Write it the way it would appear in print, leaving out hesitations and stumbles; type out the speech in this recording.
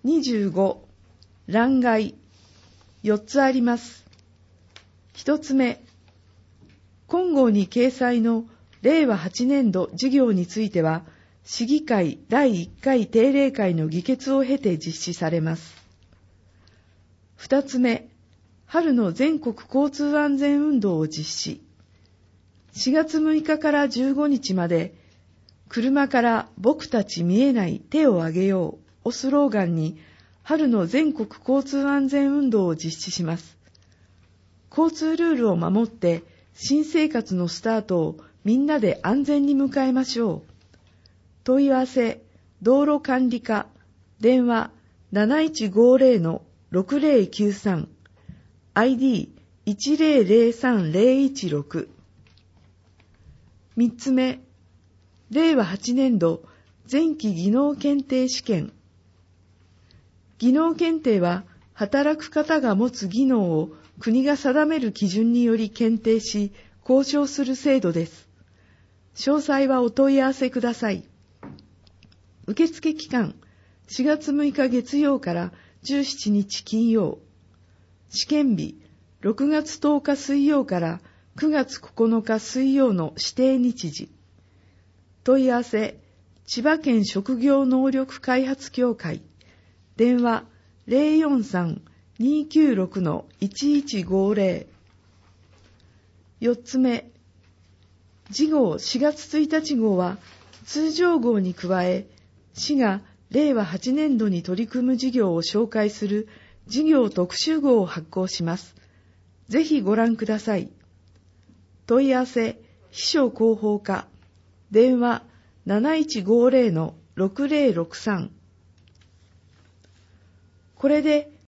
25、欄外、4つあります。1つ目、今号に掲載の令和8年度事業については、市議会第1回定例会の議決を経て実施されます。2つ目、春の全国交通安全運動を実施。4月6日から15日まで、車から僕たち見えない手を挙げようをスローガンに、春の全国交通安全運動を実施します。交通ルールを守って、新生活のスタートをみんなで安全に迎えましょう。問い合わせ、道路管理課、電話 7150-6093、ID1003016。3つ目、令和8年度前期技能検定試験。技能検定は、働く方が持つ技能を国が定める基準により検定し、交渉する制度です。詳細はお問い合わせください。受付期間、4月6日月曜から17日金曜。試験日、6月10日水曜から9月9日水曜の指定日時。問い合わせ、千葉県職業能力開発協会。電話 043-296-1150。4つ目、次号4月1日号は通常号に加え、市が令和8年度に取り組む事業を紹介する事業特集号を発行します。ぜひご覧ください。問い合わせ、秘書広報課。電話 7150-6063。これで